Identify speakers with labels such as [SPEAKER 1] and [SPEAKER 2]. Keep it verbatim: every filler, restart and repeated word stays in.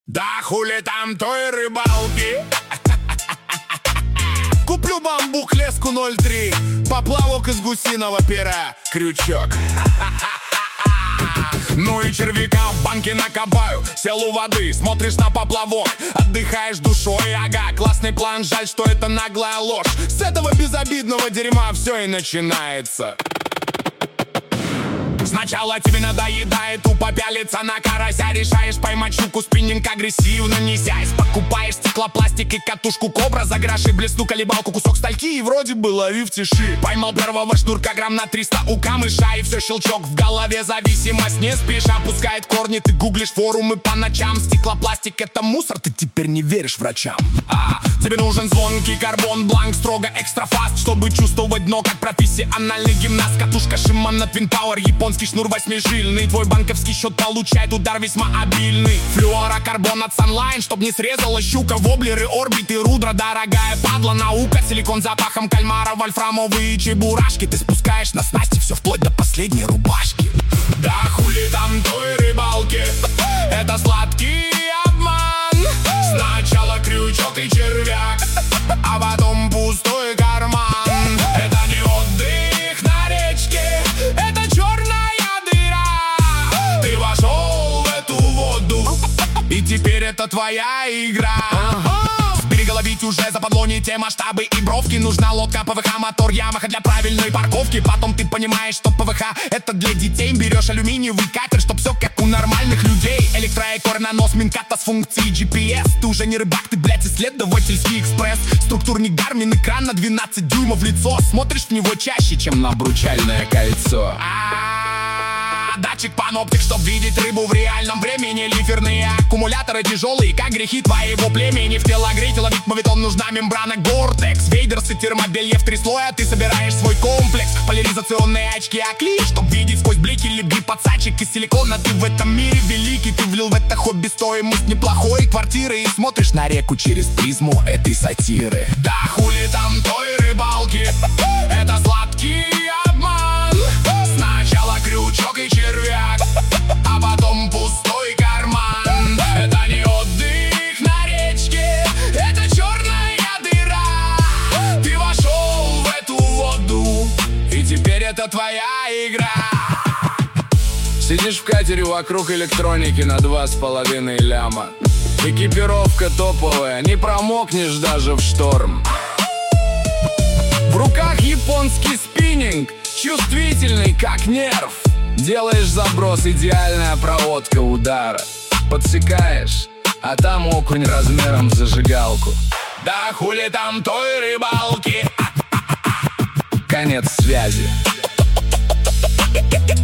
[SPEAKER 1] Да хули там той рыбалки. Куплю бамбук, леску ноль три, поплавок из гусиного пера, крючок. Ну и червяка в банке накопаю. Сел у воды, смотришь на поплавок, отдыхаешь душой, ага. Классный план, жаль, что это наглая ложь. С этого безобидного дерьма все и начинается. Сначала тебе надоедает тупо пялиться на карася. Решаешь поймать щуку, спиннинг агрессивно несясь. Покупаешь стеклопластик и катушку кобра за гроши, блесну колебалку, кусок стальки и вроде бы лови в тиши. Поймал первого шнурка грамм на триста у камыша, и все щелчок в голове, зависимость не спеша пускает корни. Ты гуглишь форумы по ночам, стеклопластик это мусор, ты теперь не веришь врачам. А, тебе нужен звонкий карбон бланк, строго экстра фаст, чтобы чувствовать дно как профессиональный гимнаст. Катушка Shimano Twin Power, японский шнур восьмижильный. Твой банковский счет получает удар весьма обильный. Флюорокарбон от Sunline, чтоб не срезала щука. Воблеры, орбиты, рудра, дорогая падла наука. Силикон запахом кальмара, вольфрамовые чебурашки. Ты спускаешь на снасти все вплоть до последней рубашки. Да хули там той рыбалки, это сладкий обман. Сначала крючок и червяк, а потом пустой карман. Это не отдых на речке, это черная дыра. Ты вошел в эту воду, и теперь это твоя игра. В берега ловить уже западло не те масштабы и бровки. Нужна лодка, ПВХ, мотор, Ямаха для правильной парковки. Потом ты понимаешь, что ПВХ это для детей. Берешь алюминиевый катер, чтоб все как у нормальных людей. Электроэкор, нанос, минката с функцией джи пи эс. Ты уже не рыбак, ты, блядь, исследовательский экспресс. Структурник Гармин, экран на двенадцать дюймов в лицо. Смотришь в него чаще, чем на обручальное кольцо. Датчик паноптик, чтоб видеть рыбу в реальном времени. Лиферные аккумуляторы тяжелые, как грехи твоего племени. В телогрейте ловить моветон нужна мембрана Гортекс. Вейдерс и термобелье в три слоя, ты собираешь свой комплекс. Поляризационные очки Акли, чтоб видеть сквозь блики. Леби подсадчик из силикона, ты в этом мире великий. Ты влил в это хобби стоимость неплохой квартиры и смотришь на реку через призму этой сатиры. Да хули там той рыбалки, это сладкий обман. Сначала крючок и червяк, а потом пустой карман. Это не отдых на речке, это черная дыра. Ты вошел в эту воду, и теперь это твоя игра.
[SPEAKER 2] Сидишь в катере, вокруг электроники на два с половиной ляма. Экипировка топовая, не промокнешь даже в шторм. В руках японский спиннинг, чувствительный как нерв. Делаешь заброс, идеальная проводка удара. Подсекаешь, а там окунь размером в зажигалку.
[SPEAKER 1] Да хули там той рыбалки.
[SPEAKER 2] Конец связи.